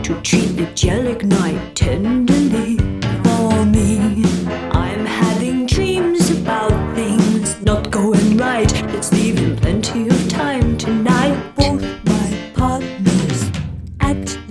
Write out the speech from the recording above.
to treat the gelic night tenderly for me. I'm having dreams about things not going right. Let's leave him plenty of time tonight. Both my partners act